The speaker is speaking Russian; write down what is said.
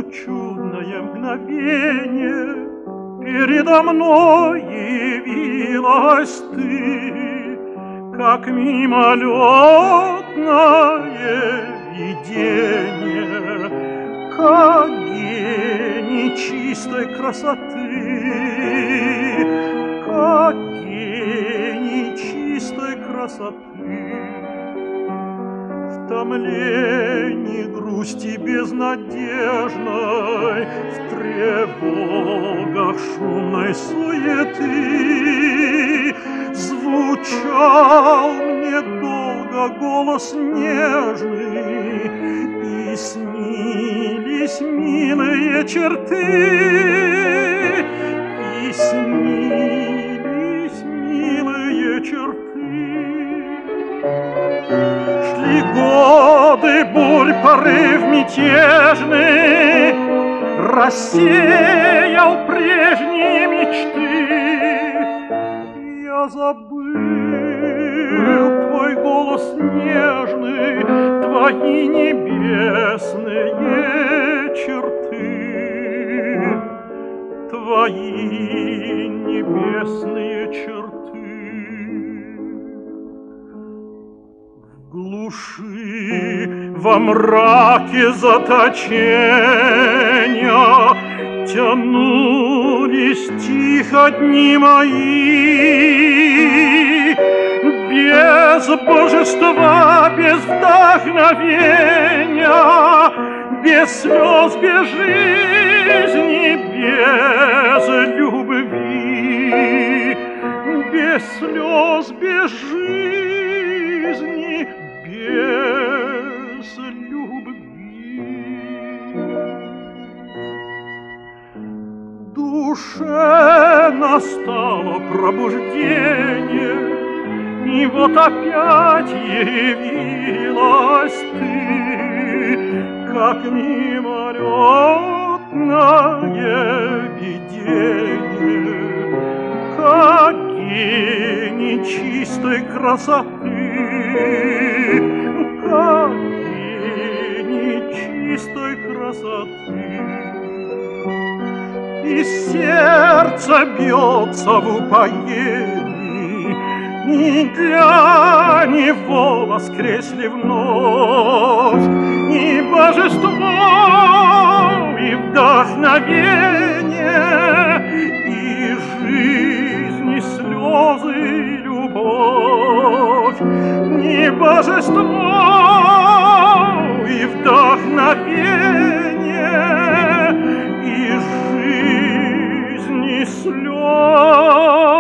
чудное мгновение передо мной явилась ты, как мимолетное видение, как гений чистой красоты, как гений чистой красоты. В томлении грусти безнадежной, в тревогах шумной суеты звучал мне долго голос нежный, и снились милые черты, и снились милые черты. Шли годы, бурь, порыв мятежный рассеял прежние мечты. Я забыл твой голос нежный, твои небесные черты, твои небесные черты. В глуши, во мраке заточения тянулись тихо дни мои, без божества, без вдохновения, без слез, без жизни, без любви, без слез, без жизни, без любви. Душе настало пробуждение, и вот опять явилась ты, как мимолетное видение, как гений чистой красоты, как гений чистой красоты. И сердце бьется в упоении, и для него воскресли вновь и божество, и вдохновение, и жизнь, и слезы, и любовь, и божество, и вдохновение, и жизнь, и слезы.